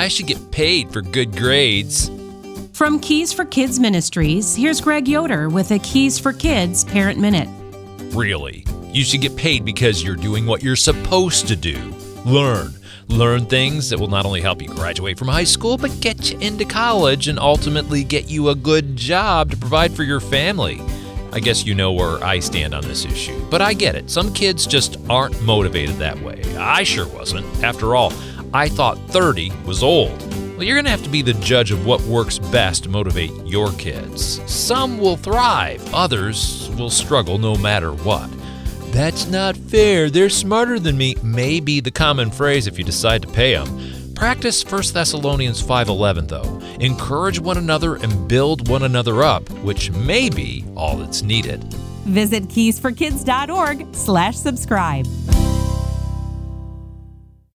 I should get paid for good grades. From Keys for Kids Ministries, here's Greg Yoder with a Keys for Kids Parent Minute. Really? You should get paid because you're doing what you're supposed to do. Learn things that will not only help you graduate from high school, but get you into college and ultimately get you a good job to provide for your family. I guess you know where I stand on this issue, but I get it. Some kids just aren't motivated that way. I sure wasn't. After all, I thought 30 was old. Well, you're going to have to be the judge of what works best to motivate your kids. Some will thrive, others will struggle no matter what. That's not fair. They're smarter than me may be the common phrase if you decide to pay them. Practice 1 Thessalonians 5:11, though. Encourage one another and build one another up, which may be all that's needed. Visit keysforkids.org/subscribe.